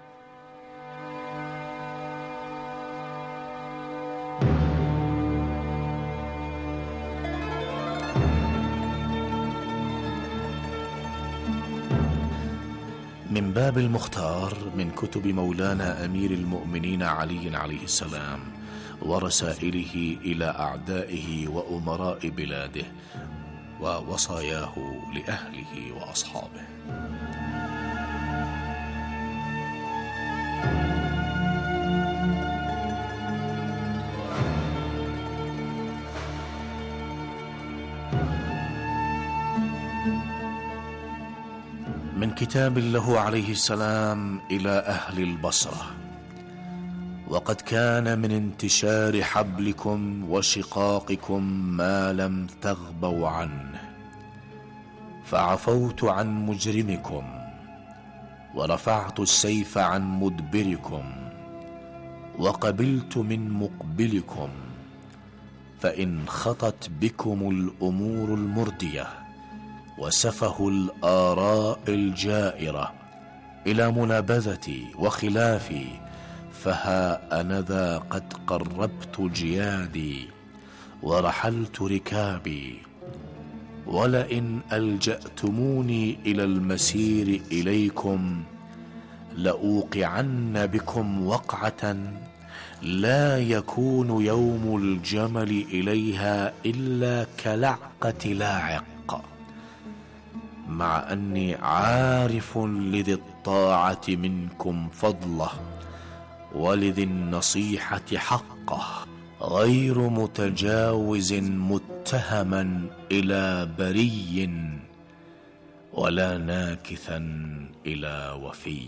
من باب المختار من كتب مولانا أمير المؤمنين علي عليه السلام ورسائله إلى أعدائه وأمراء بلاده ووصاياه لأهله وأصحابه. من كتاب له عليه السلام إلى أهل البصرة: وقد كان من انتشار حبلكم وشقاقكم ما لم تغبوا عنه، فعفوت عن مجرمكم ورفعت السيف عن مدبركم وقبلت من مقبلكم، فإن خطت بكم الأمور المردية وسفه الآراء الجائرة إلى منابذتي وخلافي، فها أنذا قد قربت جيادي ورحلت ركابي، ولئن ألجأتموني إلى المسير إليكم لأوقعن بكم وقعة لا يكون يوم الجمل إليها إلا كلعقة لاعق، مع أني عارف لذي الطاعة منكم فضله ولذي النصيحة حقه، غير متجاوز متهما إلى بري ولا ناكثا إلى وفي.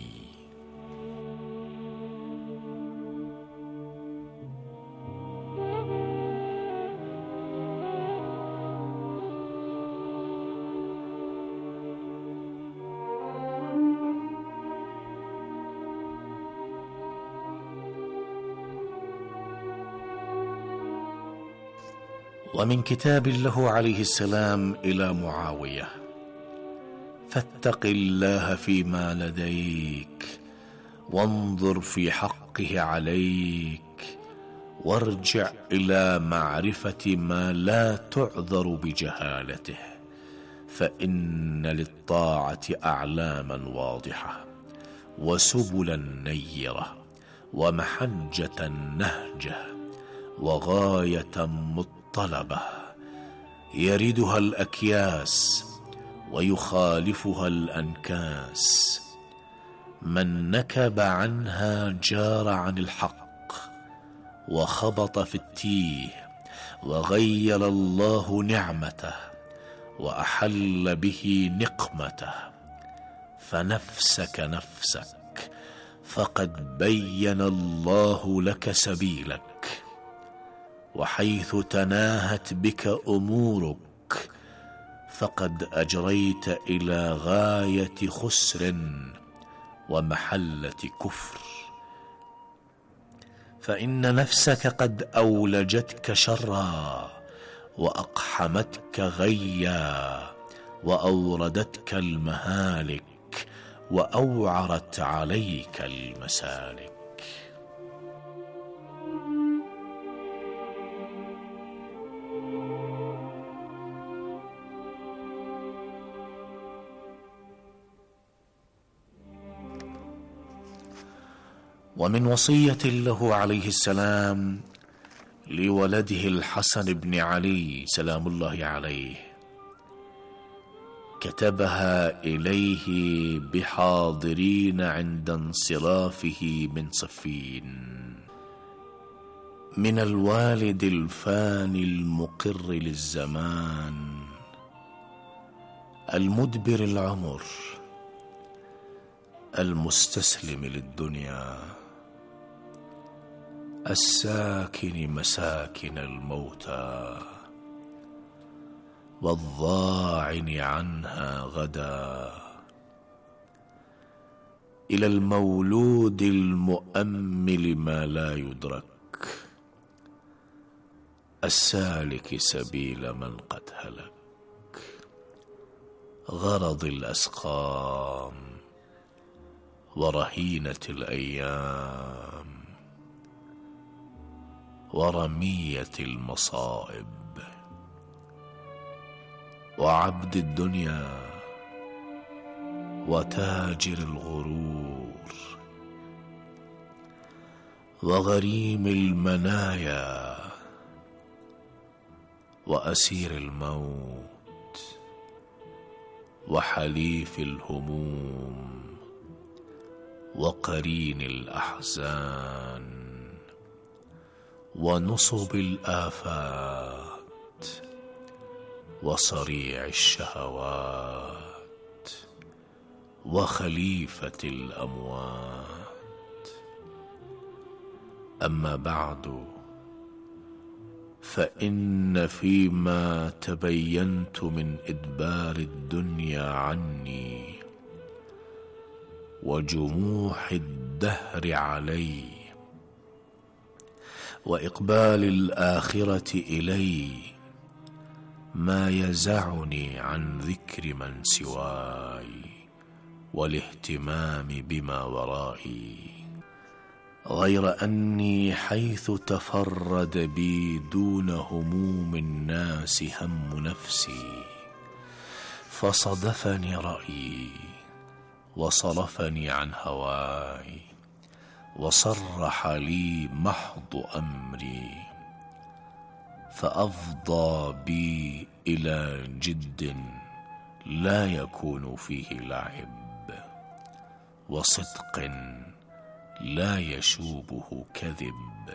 ومن كتاب له عليه السلام إلى معاوية: فاتق الله فيما لديك وانظر في حقه عليك، وارجع إلى معرفة ما لا تعذر بجهالته، فإن للطاعة أعلاما واضحة وسبلا نيرة ومحجة نهجة وغاية مطلبة طلبة يردها الأكياس ويخالفها الأنكاس، من نكب عنها جار عن الحق وخبط في التيه، وغير الله نعمته وأحل به نقمته، فنفسك نفسك فقد بين الله لك سبيلك، وحيث تناهت بك أمورك فقد أجريت إلى غاية خسر ومحلة كفر، فإن نفسك قد أولجتك شرا وأقحمتك غيا وأوردتك المهالك وأوعرت عليك المسالك. ومن وصية له عليه السلام لولده الحسن بن علي سلام الله عليه، كتبها إليه بحاضرين عند انصرافه من صفين: من الوالد الفاني المقر للزمان المدبر العمر المستسلم للدنيا الساكن مساكن الموتى والضاعن عنها غدا إلى المولود المؤمل ما لا يدرك السالك سبيل من قد هلك غرض الأسقام ورهينة الأيام ورمية المصائب وعبد الدنيا وتاجر الغرور وغريم المنايا وأسير الموت وحليف الهموم وقرين الأحزان ونصب الآفات وصريع الشهوات وخليفة الأموات. أما بعد، فإن فيما تبينت من إدبار الدنيا عني وجموح الدهر علي وإقبال الآخرة إلي ما يزعني عن ذكر من سواي والاهتمام بما ورائي، غير أني حيث تفرد بي دون هموم الناس هم نفسي فصدفني رأيي وصرفني عن هواي وصرح لي محض أمري، فأفضى بي إلى جد لا يكون فيه لعب وصدق لا يشوبه كذب.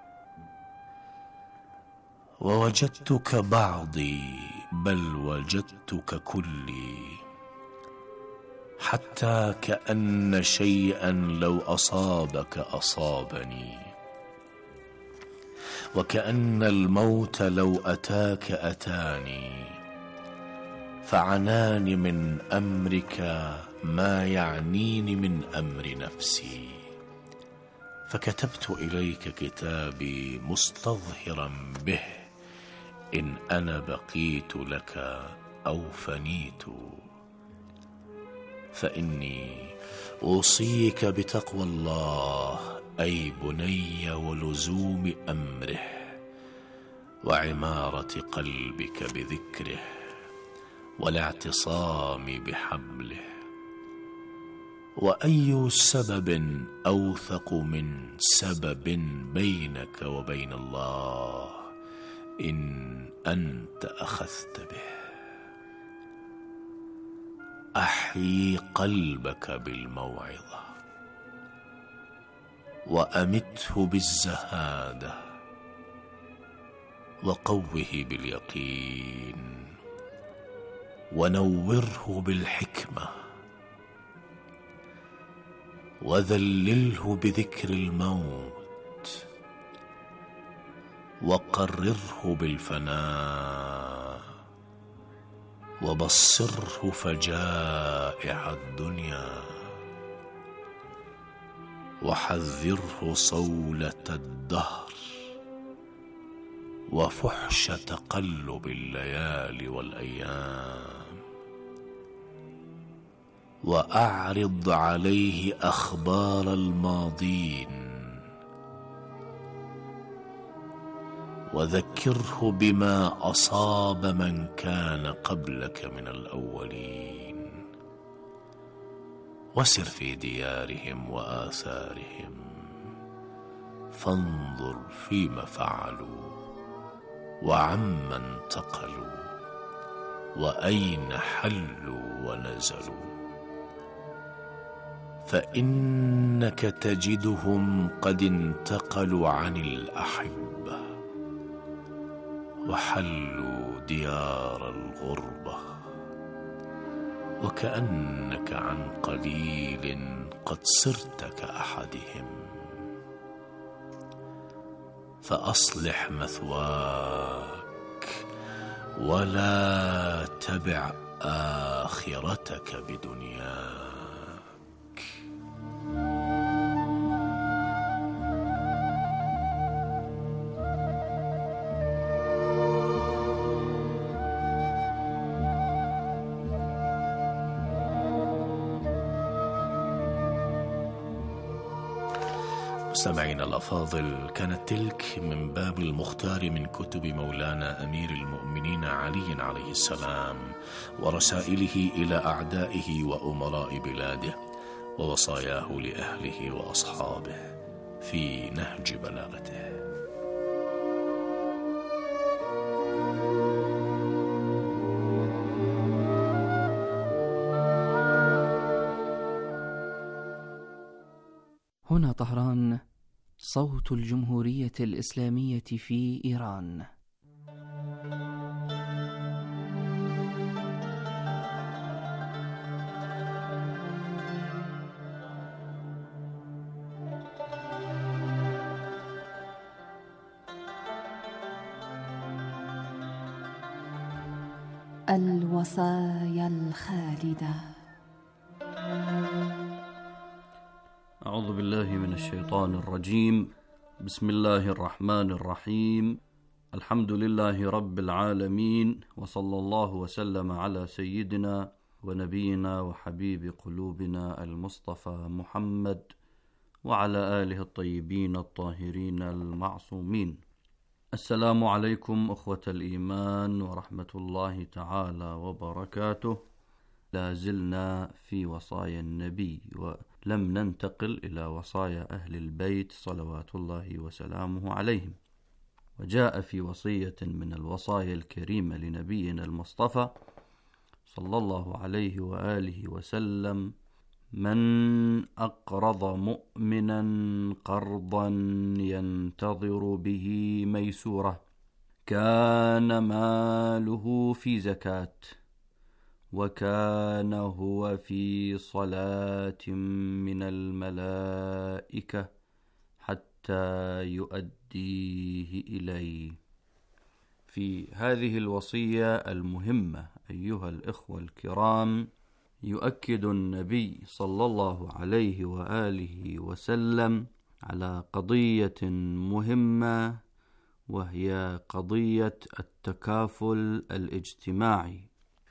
ووجدتك بعضي بل وجدتك كلي، حتى كأن شيئا لو أصابك أصابني، وكأن الموت لو أتاك أتاني، فعناني من أمرك ما يعنيني من أمر نفسي، فكتبت إليك كتابي مستظهرا به إن أنا بقيت لك أو فنيت. فإني أوصيك بتقوى الله أي بني ولزوم أمره وعمارة قلبك بذكره والاعتصام بحبله. وأي سبب أوثق من سبب بينك وبين الله إن أنت أخذت به. أحيي قلبك بالموعظة وأمته بالزهادة وقوه باليقين ونوره بالحكمة وذلله بذكر الموت وقرره بالفناء وبصره فجائع الدنيا وحذره صولة الدهر وفحش تقلب الليالي والأيام، وأعرض عليه أخبار الماضين وذكره بما أصاب من كان قبلك من الأولين، وسر في ديارهم وآثارهم فانظر فيما فعلوا وعمن انتقلوا وأين حلوا ونزلوا، فإنك تجدهم قد انتقلوا عن الأحبة وحلوا ديار الغربة، وكأنك عن قليل قد صرت كأحدهم. فأصلح مثواك ولا تبع آخرتك بدنياك. مستمعينا الأفاضل، كانت تلك من باب المختار من كتب مولانا أمير المؤمنين علي عليه السلام، ورسائله إلى أعدائه وأمراء بلاده، ووصاياه لأهله وأصحابه في نهج بلاغته. هنا طهران، صوت الجمهورية الإسلامية في إيران. الوصايا الخالدة. أعوذ بالله من الشيطان الرجيم. بسم الله الرحمن الرحيم. الحمد لله رب العالمين، وصلى الله وسلم على سيدنا ونبينا وحبيب قلوبنا المصطفى محمد وعلى آله الطيبين الطاهرين المعصومين. السلام عليكم أخوة الإيمان ورحمة الله تعالى وبركاته. لا زلنا في وصايا النبي، ولم ننتقل إلى وصايا أهل البيت صلوات الله وسلامه عليهم. وجاء في وصية من الوصايا الكريمة لنبينا المصطفى صلى الله عليه وآله وسلم: من أقرض مؤمنا قرضا ينتظر به ميسورة كان ماله في زكاة، وكان هو في صلاة من الملائكة حتى يؤديه إليه. في هذه الوصية المهمة أيها الإخوة الكرام، يؤكد النبي صلى الله عليه وآله وسلم على قضية مهمة، وهي قضية التكافل الاجتماعي.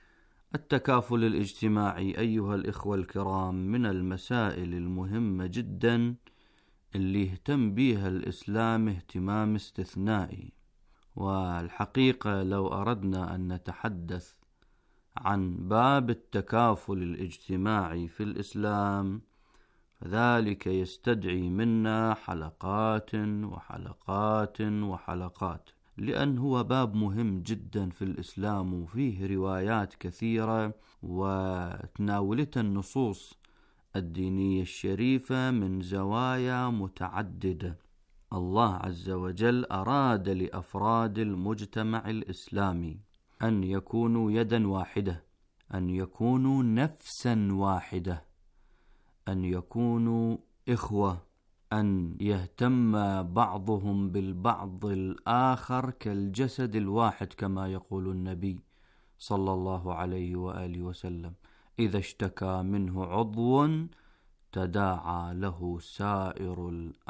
التكافل الاجتماعي أيها الإخوة الكرام من المسائل المهمة جدا اللي اهتم بها الإسلام اهتمام استثنائي. والحقيقة لو أردنا أن نتحدث عن باب التكافل الاجتماعي في الإسلام فذلك يستدعي منا حلقات وحلقات وحلقات، لأن هو باب مهم جدا في الإسلام، وفيه روايات كثيرة وتناولت النصوص الدينية الشريفة من زوايا متعددة. الله عز وجل أراد لأفراد المجتمع الإسلامي أن يكونوا يدا واحدة، أن يكونوا نفسا واحدة، أن يكونوا إخوة، أن يهتم بعضهم بالبعض الآخر كالجسد الواحد، كما يقول النبي صلى الله عليه وآله وسلم: إذا اشتكى منه عضو تداعى له سائر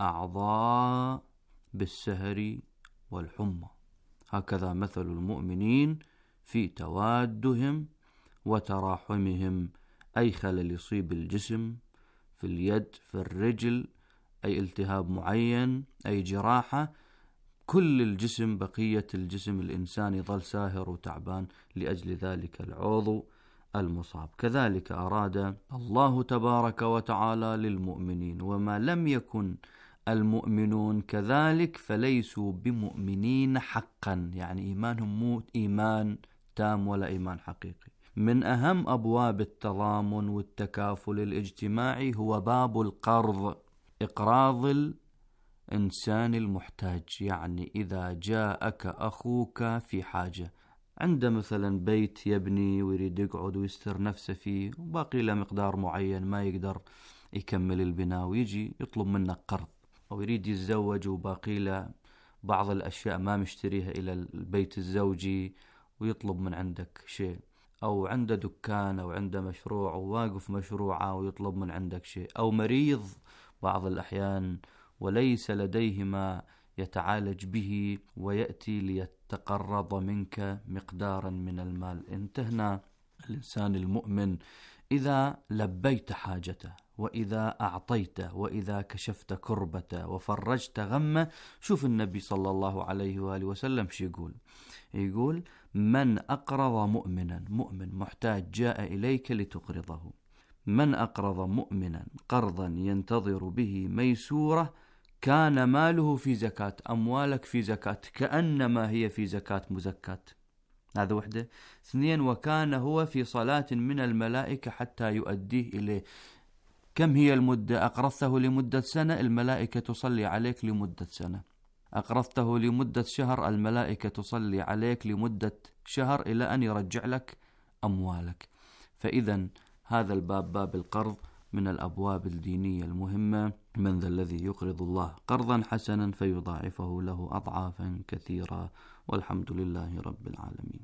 الأعضاء بالسهر والحمى. هكذا مثل المؤمنين في توادهم وتراحمهم. أي خلل يصيب الجسم في اليد، في الرجل، أي التهاب معين، أي جراحة، كل الجسم، بقية الجسم الإنسان يظل ساهر وتعبان لأجل ذلك العضو المصاب. كذلك أراد الله تبارك وتعالى للمؤمنين، وما لم يكن المؤمنون كذلك فليسوا بمؤمنين حقا، يعني إيمانهم مو إيمان تام ولا إيمان حقيقي. من أهم أبواب التضامن والتكافل الاجتماعي هو باب القرض، إقراض الإنسان المحتاج. يعني إذا جاءك أخوك في حاجة، عنده مثلا بيت يبني ويريد يقعد ويستر نفسه فيه وباقي له مقدار معين ما يقدر يكمل البناء، ويجي يطلب منك قرض، أو يريد يتزوج وباقي له بعض الأشياء ما مشتريها إلى البيت الزوجي ويطلب من عندك شيء، أو عنده دكان أو عنده مشروع وواقف مشروعه ويطلب من عندك شيء، أو مريض بعض الأحيان وليس لديه ما يتعالج به ويأتي ليتقرض منك مقدارا من المال. انت هنا الإنسان المؤمن إذا لبيت حاجته وإذا أعطيته وإذا كشفت كربته وفرجت غمه، شوف النبي صلى الله عليه وآله وسلم شو يقول؟ يقول: من أقرض مؤمنا، مؤمن محتاج جاء إليك لتقرضه، من أقرض مؤمنا قرضا ينتظر به ميسورة كان ماله في زكاة. أموالك في زكاة، كأنما هي في زكاة مزكاة. هذا وحدة. اثنين: وكان هو في صلاة من الملائكة حتى يؤديه إليه. كم هي المدة؟ أقرضته لمدة سنة، الملائكة تصلي عليك لمدة سنة. أقرضته لمدة شهر، الملائكة تصلي عليك لمدة شهر إلى أن يرجع لك أموالك. فإذا هذا الباب، باب القرض، من الأبواب الدينية المهمة. من ذا الذي يقرض الله قرضا حسنا فيضاعفه له أضعافا كثيرة، والحمد لله رب العالمين.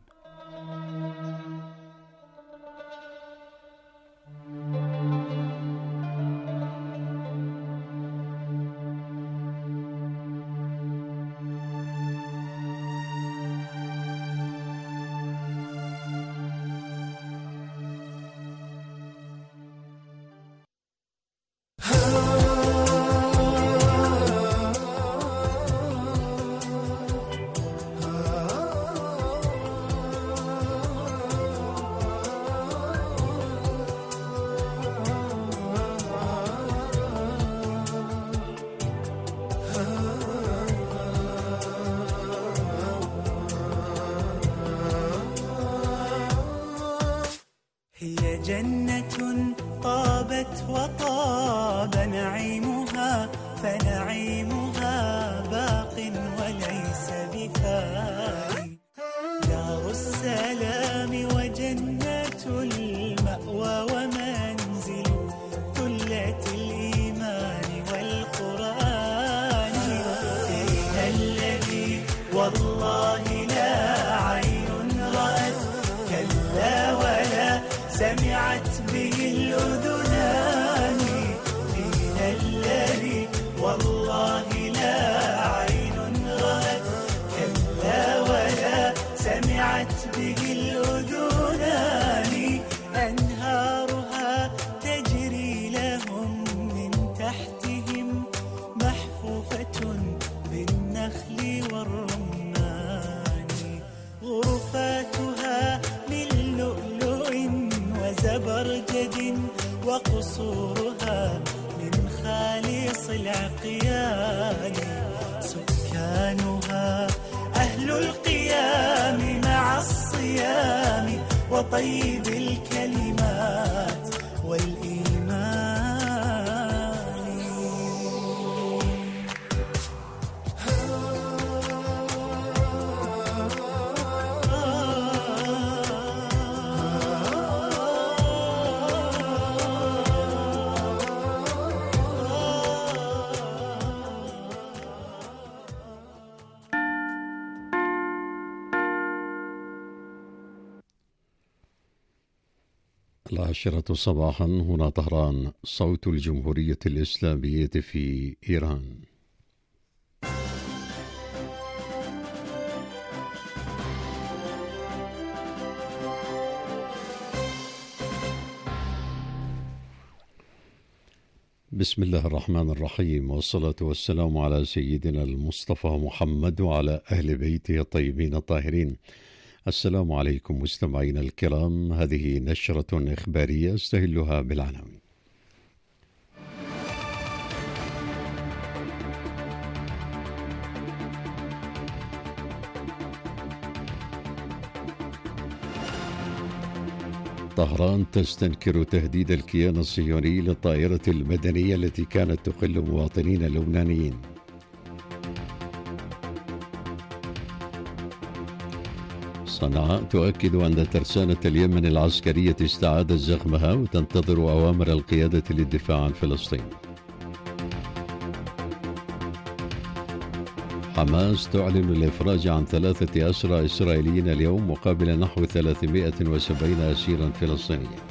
هي جنة طابت وطاب نعيمها، فنعيمها باق وليس بفاني. دار السلام وجنة المأوى ومنزل ثلة الإيمان والقرآن. فيها الذي والله لا عين رأت كلا ولا سمعت به الأذنان. فينا الذي والله لا عين رأت كلا ولا سمعت به الأذنان. أنهارها تجري لهم من تحتهم محفوفة بالنخل والرمان. غرفاتها من لؤلؤ وزبرجد وقصورها من خالص العقيان. سكانها أهل القيام مع الصيام وطيب الكلمات والإيمان. العاشرة صباحا، هنا طهران، صوت الجمهورية الإسلامية في إيران. بسم الله الرحمن الرحيم، والصلاة والسلام على سيدنا المصطفى محمد وعلى أهل بيته الطيبين الطاهرين. السلام عليكم مستمعينا الكرام، هذه نشرة إخبارية استهلها بالعناوين. طهران تستنكر تهديد الكيان الصهيوني للطائرة المدنية التي كانت تقل مواطنين لبنانيين. صنعاء تؤكد أن ترسانة اليمن العسكرية استعادت زخمها وتنتظر أوامر القيادة للدفاع عن فلسطين. حماس تعلن الإفراج عن ثلاثة أسرى إسرائيليين اليوم مقابل نحو ثلاثمائة وسبعين أسيرا فلسطينيا.